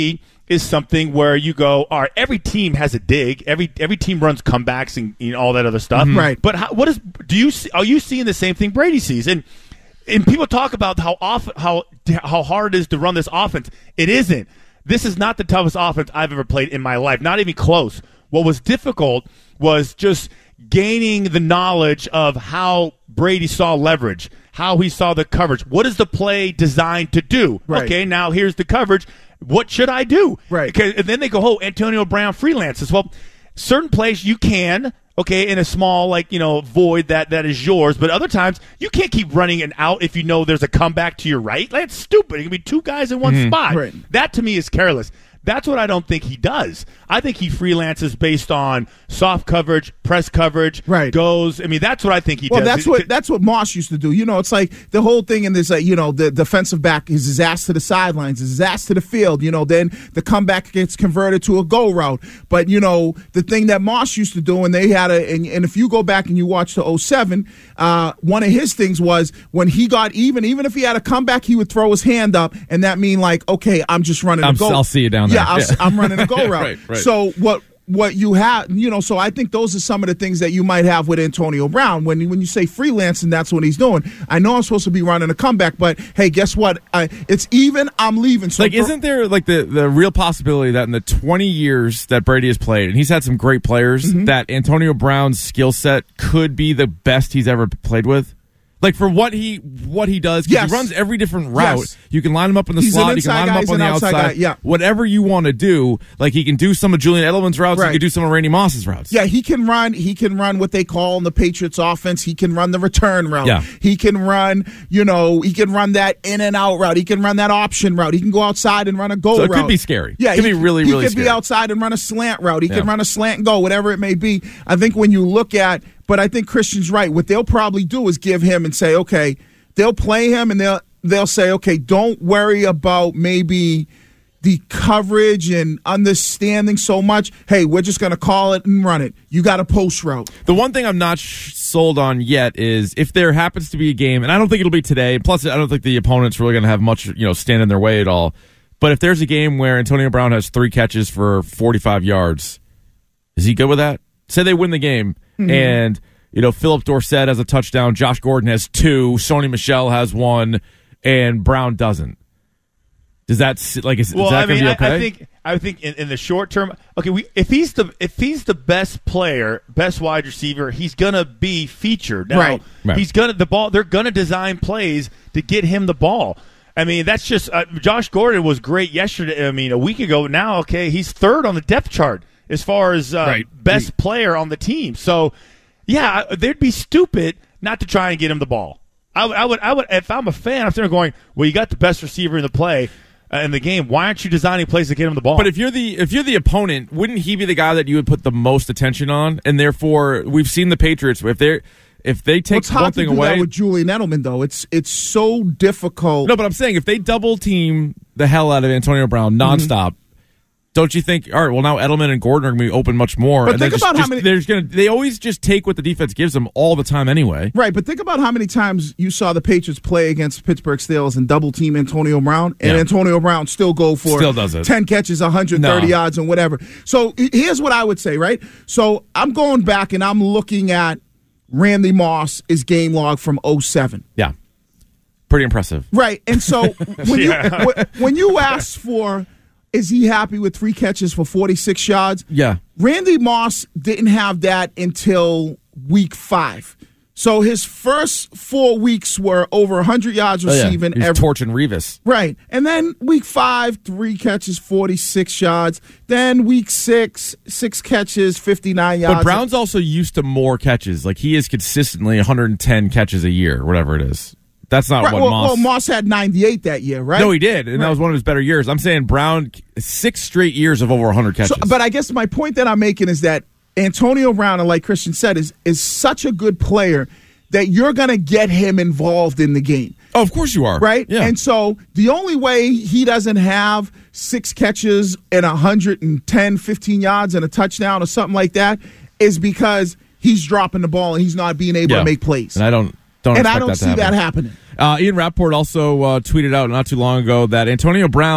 is something where you go, all right, every team has a dig. Every every team runs comebacks and you know, all that other stuff. Mm-hmm. Right. But how, what is do you see, are you seeing the same thing Brady sees? And and people talk about how off how how hard it is to run this offense. It isn't. This is not the toughest offense I've ever played in my life. Not even close. What was difficult was just gaining the knowledge of how Brady saw leverage, how he saw the coverage. What is the play designed to do? Right. Okay, now here's the coverage. What should I do? Right. Okay, and then they go, oh, Antonio Brown freelances. Well, certain plays you can, okay, in a small, like, you know, void that, that is yours. But other times, you can't keep running an out if you know there's a comeback to your right. That's stupid. It can be two guys in one mm-hmm. spot. Right. That, to me, is careless. That's what I don't think he does. I think he freelances based on soft coverage, press coverage, right. goes. I mean, that's what I think he well, does. Well, that's what that's what Moss used to do. You know, it's like the whole thing in this, uh, you know, the defensive back is his ass to the sidelines, is his ass to the field. You know, then the comeback gets converted to a go route. But, you know, the thing that Moss used to do, and they had a, and, and if you go back and you watch the oh seven, uh, one of his things was when he got even, even if he had a comeback, he would throw his hand up, and that mean like, okay, I'm just running I'm, a go. I'll see you down there. Yeah, I'll, yeah. I'm running a go route. right, right. So what what you have, you know, so I think those are some of the things that you might have with Antonio Brown. When, when you say freelancing, that's what he's doing. I know I'm supposed to be running a comeback, but hey, guess what? I, it's even, I'm leaving. So like, isn't there like the, the real possibility that in the twenty years that Brady has played, and he's had some great players, mm-hmm. that Antonio Brown's skill set could be the best he's ever played with? Like, for what he what he does, because yes. he runs every different route. Yes. You can line him up in the he's slot. You can line him up on the outside. outside guy, yeah. Whatever you want to do. Like, he can do some of Julian Edelman's routes. Right. He can do some of Randy Moss's routes. Yeah, he can run. He can run what they call in the Patriots offense. He can run the return route. Yeah. He can run, you know, he can run that in and out route. He can run that option route. He can go outside and run a go so route. So it could be scary. Yeah, it could he, be really, he really could scary. be outside and run a slant route. He yeah. can run a slant and go, whatever it may be. I think when you look at, but I think Christian's right. What they'll probably do is give him and say, okay, they'll play him and they'll they'll say, okay, don't worry about maybe the coverage and understanding so much. Hey, we're just going to call it and run it. You got a post route. The one thing I'm not sh- sold on yet is if there happens to be a game, and I don't think it'll be today, plus I don't think the opponent's really going to have much, you know, stand in their way at all. But if there's a game where Antonio Brown has three catches for forty-five yards, is he good with that? Say they win the game, mm-hmm. and you know, Philip Dorsett has a touchdown, Josh Gordon has two, Sony Michel has one, and Brown doesn't. Does that like is, well, is that I mean, going to be okay? I, I think I think in, in the short term, okay, we, if he's the if he's the best player, best wide receiver, he's gonna be featured. Now, right. right. He's gonna the ball. They're gonna design plays to get him the ball. I mean, that's just uh, Josh Gordon was great yesterday. I mean, a week ago. Now, okay, he's third on the depth chart as far as uh, right. best he, player on the team. So. Yeah, they'd be stupid not to try and get him the ball. I would, I would, I would. If I'm a fan, I'm sitting there going, "Well, you got the best receiver in the play uh, in the game. Why aren't you designing plays to get him the ball?" But if you're the if you're the opponent, wouldn't he be the guy that you would put the most attention on? And therefore, we've seen the Patriots if they if they take well, one thing to do away that with Julian Edelman, though, it's it's so difficult. No, but I'm saying if they double team the hell out of Antonio Brown nonstop. Mm-hmm. Don't you think? All right. Well, now Edelman and Gordon are going to be open much more. But and think just, about just, how many. There's going to. They always just take what the defense gives them all the time anyway. Right. But think about how many times you saw the Patriots play against Pittsburgh Steelers and double team Antonio Brown, and yeah. Antonio Brown still go for still does it. ten catches, one hundred thirty no. yards, and whatever. So here's what I would say. Right. So I'm going back and I'm looking at Randy Moss's game log from oh seven. Yeah. Pretty impressive. Right. And so when yeah. you when you ask for. Is he happy with three catches for forty-six yards? Yeah. Randy Moss didn't have that until week five. So his first four weeks were over one hundred yards receiving. Oh, yeah. He's every, torching Revis. Right. And then week five, three catches, forty-six yards. Then week six, six catches, fifty-nine yards. But Brown's also used to more catches. Like, he is consistently one hundred ten catches a year, whatever it is. That's not right, what well, Moss... Well, Moss had ninety-eight that year, right? No, he did, and right. that was one of his better years. I'm saying Brown, six straight years of over one hundred catches. So, but I guess my point that I'm making is that Antonio Brown, and like Christian said, is is such a good player that you're going to get him involved in the game. Oh, of course you are. Right? Yeah. And so the only way he doesn't have six catches and one hundred ten, fifteen yards and a touchdown or something like that is because he's dropping the ball and he's not being able yeah. to make plays. And I don't don't and expect I don't that see to happen. that happening. Uh, Ian Rappaport also uh, tweeted out not too long ago that Antonio Brown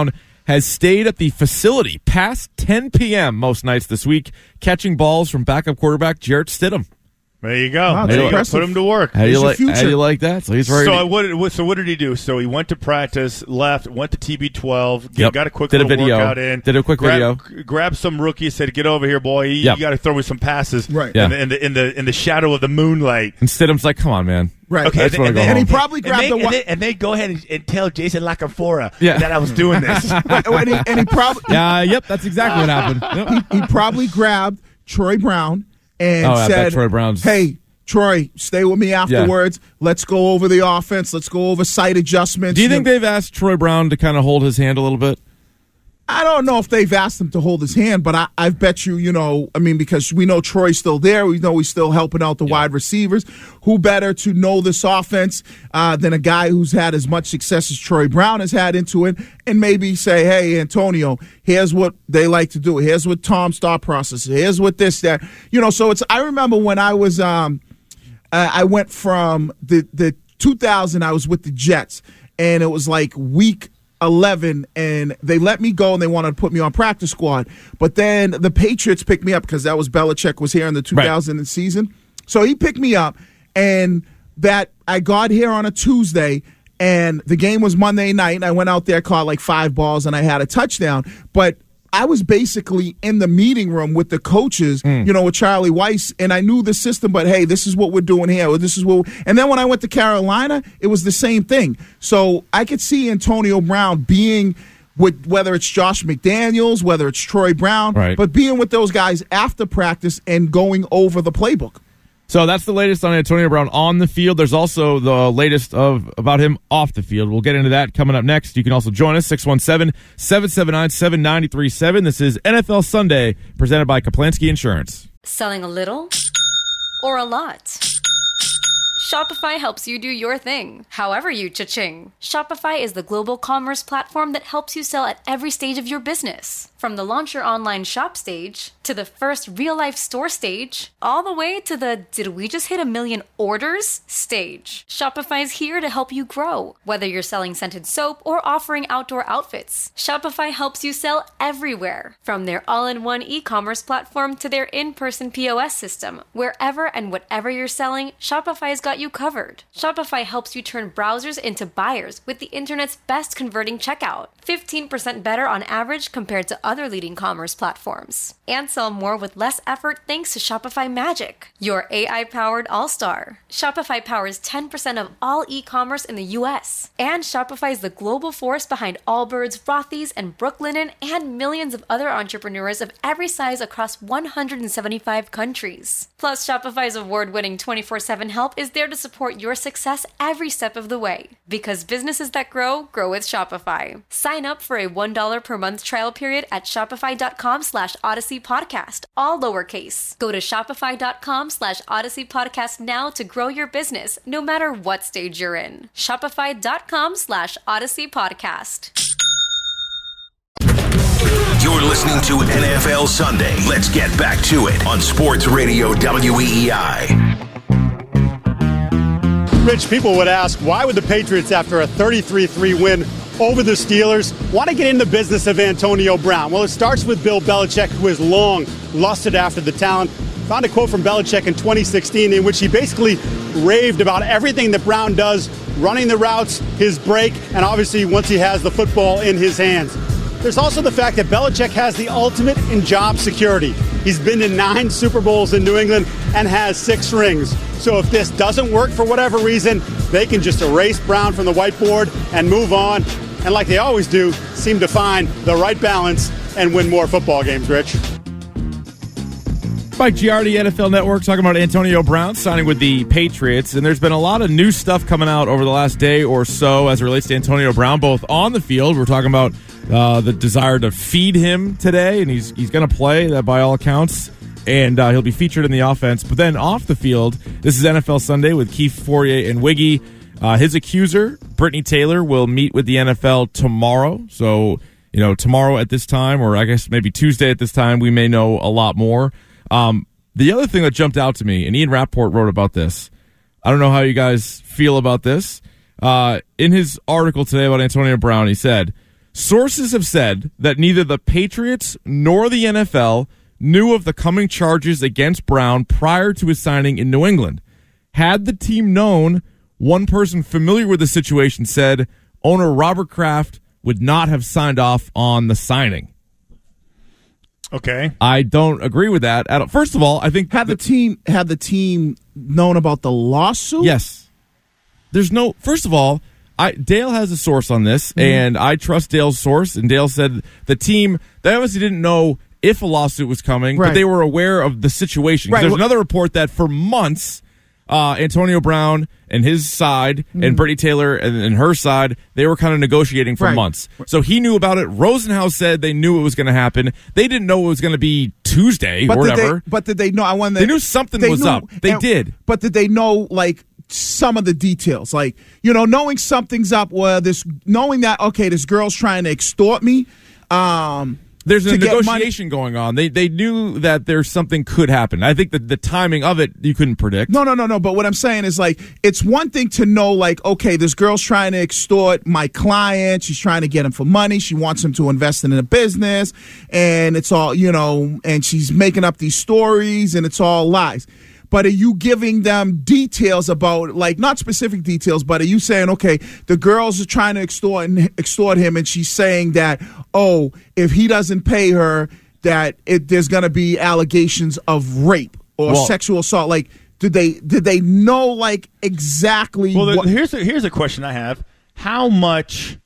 has stayed at the facility past ten p.m. most nights this week, catching balls from backup quarterback Jarrett Stidham. There you go. Wow, there you go. impressive. Put him to work. How do you, like, future. how do you like that? So he's ready. So to- what, what? So what did he do? So he went to practice, left, went to T B twelve, Yep. got a quick Did a little video. workout in. Did a quick grab, video. Grabbed some rookie, said, "Get over here, boy. You, Yep. you got to throw me some passes." Right. Yeah. In, the, in the in the in the shadow of the moonlight. and Stidham's like, come on, man. Right. Okay, I just wanna go then- And he home. probably grabbed and the they, one. and, they, and they go ahead and, and tell Jason Lacafora Yeah. that I was doing this. and, he, and he probably Yeah, yep, that's exactly what happened. Yep. he probably grabbed Troy Brown and Oh, I bet said, Troy Brown's- "Hey, Troy, stay with me afterwards. Let's go over the offense. Let's go over site adjustments." Do you think they've asked Troy Brown to kind of hold his hand a little bit? I don't know if they've asked him to hold his hand, but I, I bet you, you know, I mean, because we know Troy's still there. We know he's still helping out the wide receivers. Who better to know this offense uh, than a guy who's had as much success as Troy Brown has had into it, and maybe say, hey, Antonio, here's what they like to do. Here's what Tom's thought process is. Here's what this, that. You know, so it's, I remember when I was, um, uh, I went from the, the two thousand, I was with the Jets, and it was like week eleven, and they let me go and they wanted to put me on practice squad. But then the Patriots picked me up because that was Belichick was here in the two thousand Right. season. So he picked me up, and that I got here on a Tuesday, and the game was Monday night, and I went out there, caught like five balls, and I had a touchdown. But I was basically in the meeting room with the coaches, Mm. you know, with Charlie Weiss, and I knew the system, but hey, this is what we're doing here. Or this is what, and then when I went to Carolina, it was the same thing. So I could see Antonio Brown being with, whether it's Josh McDaniels, whether it's Troy Brown, Right. but being with those guys after practice and going over the playbook. So that's the latest on Antonio Brown on the field. There's also the latest of about him off the field. We'll get into that coming up next. You can also join us, six one seven, seven seven nine, seven nine three seven. This is N F L Sunday, presented by Kaplansky Insurance. Selling a little or a lot? Shopify helps you do your thing, however you cha-ching. Shopify is the global commerce platform that helps you sell at every stage of your business. From the launch your online shop stage, to the first real-life store stage, all the way to the did we just hit a million orders stage. Shopify's here to help you grow. Whether you're selling scented soap or offering outdoor outfits, Shopify helps you sell everywhere. From their all-in-one e-commerce platform to their in-person P O S system, wherever and whatever you're selling, Shopify's got you covered. Shopify helps you turn browsers into buyers with the internet's best converting checkout. fifteen percent better on average compared to other leading commerce platforms. And sell more with less effort thanks to Shopify Magic, your A I-powered all-star. Shopify powers ten percent of all e-commerce in the U S. And Shopify is the global force behind Allbirds, Rothy's, and Brooklinen, and millions of other entrepreneurs of every size across one hundred seventy-five countries. Plus, Shopify's award-winning twenty-four seven help is there to support your success every step of the way. Because businesses that grow, grow with Shopify. Sign up for a one dollar per month trial period at shopify.com slash Odyssey Podcast, all lowercase. Go to shopify.com slash Odyssey Podcast now to grow your business, no matter what stage you're in. Shopify.com slash Odyssey Podcast. You're listening to N F L Sunday. Let's get back to it on Sports Radio W E E I. Rich, people would ask, why would the Patriots, after a thirty-three three win over the Steelers, want to get in the business of Antonio Brown? Well, it starts with Bill Belichick, who has long lusted after the talent. Found a quote from Belichick in twenty sixteen in which he basically raved about everything that Brown does, running the routes, his break, and obviously once he has the football in his hands. There's also the fact that Belichick has the ultimate in job security. He's been to nine Super Bowls in New England and has six rings. So if this doesn't work for whatever reason, they can just erase Brown from the whiteboard and move on. And like they always do, seem to find the right balance and win more football games, Rich. Mike Giardi, N F L Network, talking about Antonio Brown signing with the Patriots. And there's been a lot of new stuff coming out over the last day or so as it relates to Antonio Brown, both on the field. We're talking about uh, the desire to feed him today, and he's he's going to play, that by all accounts. And uh, he'll be featured in the offense. But then off the field, this is N F L Sunday with Keith Fourier and Wiggy. Uh, his accuser, Brittany Taylor, will meet with the N F L tomorrow. So, you know, tomorrow at this time, or I guess maybe Tuesday at this time, we may know a lot more. Um, the other thing that jumped out to me, and Ian Rappaport wrote about this, I don't know how you guys feel about this. Uh, in his article today about Antonio Brown, he said, Sources have said that neither the Patriots nor the N F L knew of the coming charges against Brown prior to his signing in New England. Had the team known, one person familiar with the situation said owner Robert Kraft would not have signed off on the signing. Okay. I don't agree with that at all. First of all, I think had the, the team had the team known about the lawsuit? Yes. There's no first of all, I Dale has a source on this, mm-hmm. and I trust Dale's source, and Dale said the team they obviously didn't know if a lawsuit was coming, right. but they were aware of the situation. Right. There's well, another report that for months Uh, Antonio Brown and his side mm. and Brittany Taylor and, and her side, they were kind of negotiating for right. months. So he knew about it. Rosenhaus said they knew it was going to happen. They didn't know it was going to be Tuesday but or did whatever. They, but did they know? I wanted. They knew something they was knew, up. They and, did. But did they know, like, some of the details? Like, you know, knowing something's up, well, this, knowing that, okay, this girl's trying to extort me. Um, There's a negotiation going on. They they knew that there's something could happen. I think that the timing of it you couldn't predict. No, no, no, no. But what I'm saying is, like, it's one thing to know, like, okay, this girl's trying to extort my client. She's trying to get him for money. She wants him to invest in a business, and it's all, you know, and she's making up these stories, and it's all lies. But are you giving them details about, like, not specific details, but are you saying, okay, the girls are trying to extort extort him, and she's saying that, oh, if he doesn't pay her, that it, there's going to be allegations of rape or well, sexual assault? Like, did they did they know, like, exactly? Well, what- here's a, here's a question I have: How much,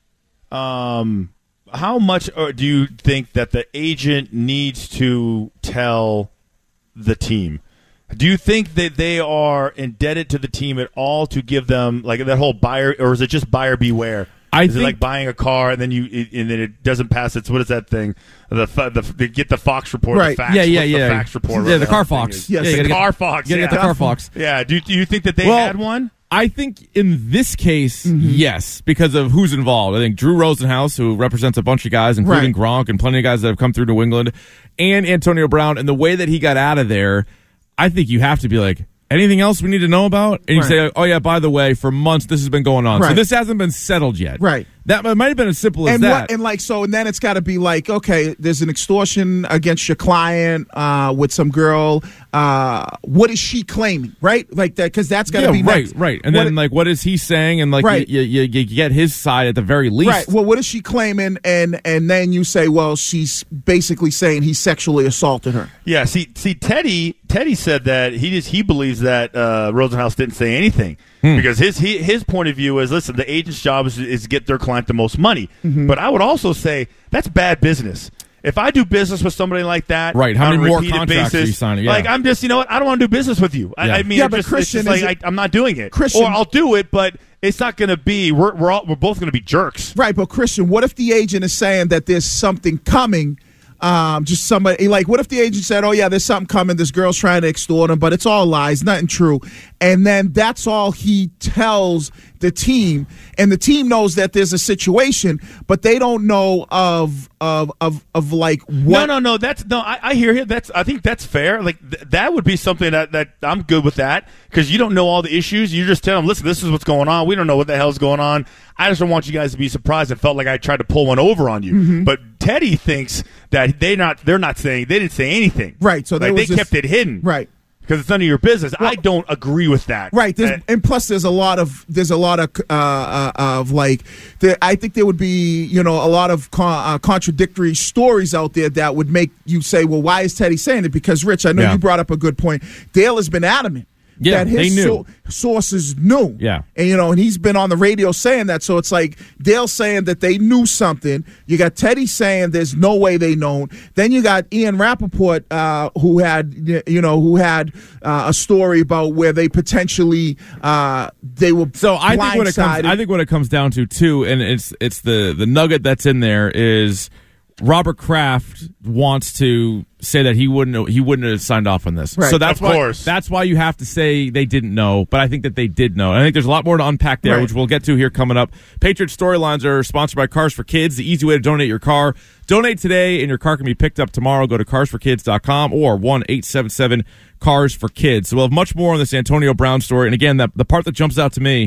um, how much do you think that the agent needs to tell the team? Do you think that they are indebted to the team at all to give them, like, that whole buyer, or is it just buyer beware? I is think, it like buying a car and then you and then it doesn't pass its, what is that thing? The, the they get the Fox report, right? The fax, yeah, yeah, What's yeah. The fax report, yeah, the car Fox. Yes, yeah, the get, car Fox. You gotta yeah. get the car Fox. Yeah. Do do you think that they well, had one? I think in this case, mm-hmm. yes, because of who's involved. I think Drew Rosenhaus, who represents a bunch of guys, including right. Gronk and plenty of guys that have come through New England, and Antonio Brown, and the way that he got out of there, I think you have to be like, anything else we need to know about? And you right. say, oh, yeah, by the way, for months this has been going on. Right. So this hasn't been settled yet. Right. That might have been as simple as and that. What, and like so, and then it's got to be like, okay, there's an extortion against your client uh, with some girl. Uh, what is she claiming? Right, like that, because that's got to yeah, be right, next. right. And what then it, like, what is he saying? And like, right. you, you, you get his side at the very least. Right. Well, what is she claiming? And and then you say, well, she's basically saying he sexually assaulted her. Yeah. See, see, Teddy, Teddy said that he just he believes that uh, Rosenhaus didn't say anything. Hmm. Because his he, his point of view is, listen, the agent's job is, is to get their client the most money. Mm-hmm. But I would also say that's bad business. If I do business with somebody like that, right? How on many a more repeated contracts basis, are you signing? Yeah. Like, I'm just, you know what? I don't want to do business with you. Yeah. I, I mean, yeah, I'm but just, Christian, it's just like it, I, I'm not doing it. Christian, or I'll do it, but it's not going to be. We're we're all, we're both going to be jerks, right? But Christian, what if the agent is saying that there's something coming? Um, just somebody like, what if the agent said, "Oh yeah, there's something coming. This girl's trying to extort him, but it's all lies, nothing true." And then that's all he tells the team, and the team knows that there's a situation, but they don't know of of of of like what. No, no, no. That's no. I, I hear you. That's. I think that's fair. Like th- that would be something that, that I'm good with that, because you don't know all the issues. You just tell them, listen, this is what's going on. We don't know what the hell's going on. I just don't want you guys to be surprised. It felt like I tried to pull one over on you. Mm-hmm. But Teddy thinks that they not. They're not saying. They didn't say anything. Right. So like, they just, kept it hidden. Right. Because it's none of your business. Well, I don't agree with that. Right, uh, and plus there's a lot of there's a lot of uh, uh, of like there, I think there would be you know a lot of con- uh, contradictory stories out there that would make you say, well, why is Teddy saying it? Because Rich, I know yeah. you brought up a good point. Dale has been adamant. Yeah, that his they knew. So- sources knew. Yeah. And, you know, and he's been on the radio saying that. So it's like Dale saying that they knew something. You got Teddy saying there's no way they known. Then you got Ian Rappaport, uh, who had, you know, who had uh, a story about where they potentially uh, they were So I think when it comes, blindsided. I think what it comes down to too, and it's it's the the nugget that's in there is Robert Kraft wants to say that he wouldn't he wouldn't have signed off on this. Right. So that's Of why course. that's why you have to say they didn't know, but I think that they did know. And I think there's a lot more to unpack there, Right. which we'll get to here coming up. Patriot Storylines are sponsored by Cars for Kids, the easy way to donate your car. Donate today and your car can be picked up tomorrow. Go to cars for kids dot com or one eight seven seven cars for kids. So we'll have much more on this Antonio Brown story. And again, that the part that jumps out to me,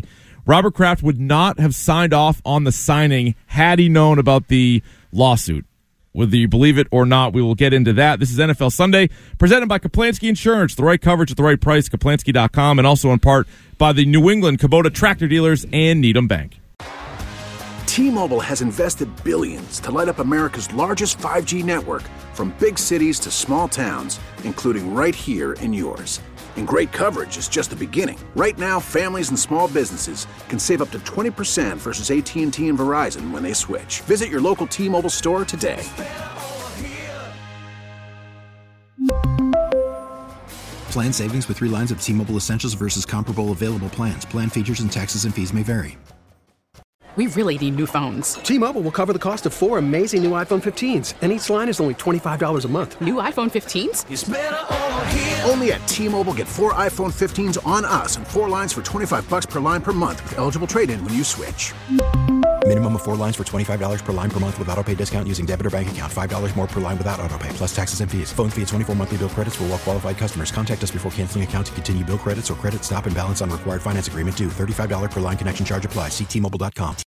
Robert Kraft would not have signed off on the signing had he known about the lawsuit. Whether you believe it or not, we will get into that. This is N F L Sunday, presented by Kaplansky Insurance. The right coverage at the right price, Kaplansky dot com, and also in part by the New England Kubota Tractor Dealers and Needham Bank. T-Mobile has invested billions to light up America's largest five G network, from big cities to small towns, including right here in yours. And great coverage is just the beginning. Right now, families and small businesses can save up to twenty percent versus A T and T and Verizon when they switch. Visit your local T-Mobile store today. Plan savings with three lines of T-Mobile Essentials versus comparable available plans. Plan features and taxes and fees may vary. We really need new phones. T-Mobile will cover the cost of four amazing new iPhone fifteens, and each line is only twenty-five dollars a month. New iPhone fifteens? It's better over here. Only at T-Mobile, get four iPhone fifteens on us and four lines for twenty-five dollars per line per month with eligible trade-in when you switch. Minimum of four lines for twenty-five dollars per line per month with autopay discount using debit or bank account. five dollars more per line without autopay, plus taxes and fees. Phone fee at twenty-four monthly bill credits for well-qualified customers. Contact us before canceling account to continue bill credits or credit stop and balance on required finance agreement due. thirty-five dollars per line connection charge applies. See T Mobile dot com.